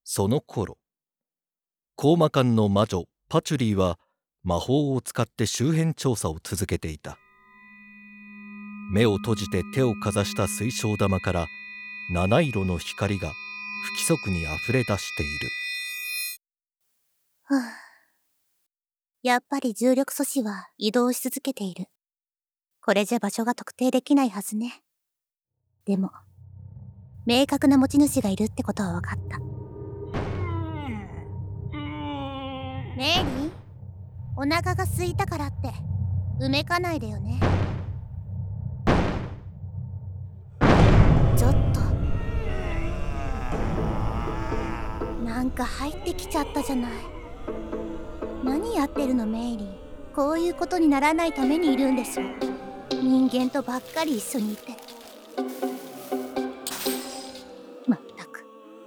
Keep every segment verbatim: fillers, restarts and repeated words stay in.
その頃、コーマ館の魔女パチュリーは魔法を使って周辺調査を続けていた。目を閉じて手をかざした水晶玉から七色の光が不規則にあふれ出している。 はあ、やっぱり重力素子は移動し続けている。これじゃ場所が特定できないはずね。でも明確な持ち主がいるってことは分かった。メイリー、お腹が空いたからってうめかないでよね。ちょっとなんか入ってきちゃったじゃない。何やってるのメイリー。こういうことにならないためにいるんでしょ。人間とばっかり一緒にいて。まったく。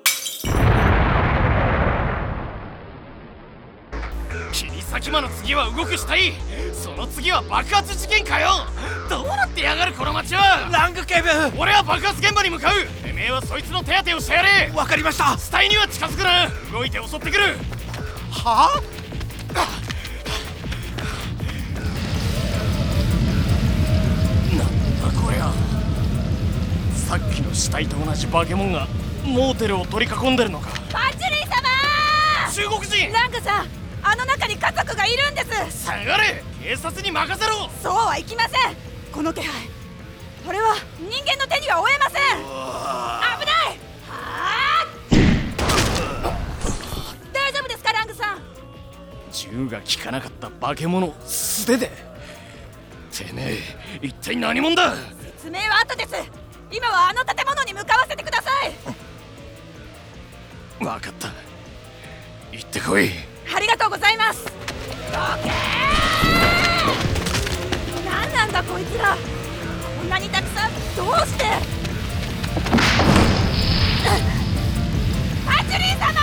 切り裂き魔の次は動く死体、その次は爆発事件かよ。どうなってやがるこの町は。 ラング警部、 俺は爆発現場に向かう。てめえはそいつの手当てをしてやれ。 わかりました。 死体には近づくな。動いて襲ってくる。 はあ、 なんだこりゃ。さっきの死体と同じ化け物がモーテルを取り囲んでるのか。 パチュリー様中国人。 ラングさん、あの中に家族がいるんです。 下がれ。警察に任せろ。 そうはいきません。この気配、これは人間の手には負えません。危ない。はあ、大丈夫ですかラングさん。 銃が効かなかった化け物素手で。てめえ一体何者だ。 説明は後です。今はあの建物に向かわせてください。 分かった、行ってこい。 ありがとうございます。どけー。何なんだこいつら。こんなにたくさん。どうして。パチュリー様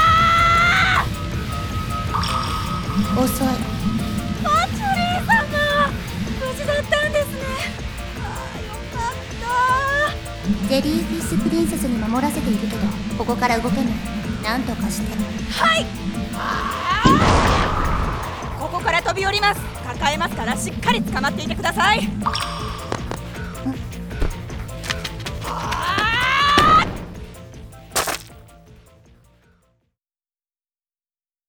ー。 遅い。 パチュリー様、無事だったんですね。ああ、よかった。 ジェリーフィッシュプリンセスに守らせているけど、ここから動けない。なんとかして。 はい。ここから飛び降ります。抱えますからしっかり捕まっていてください。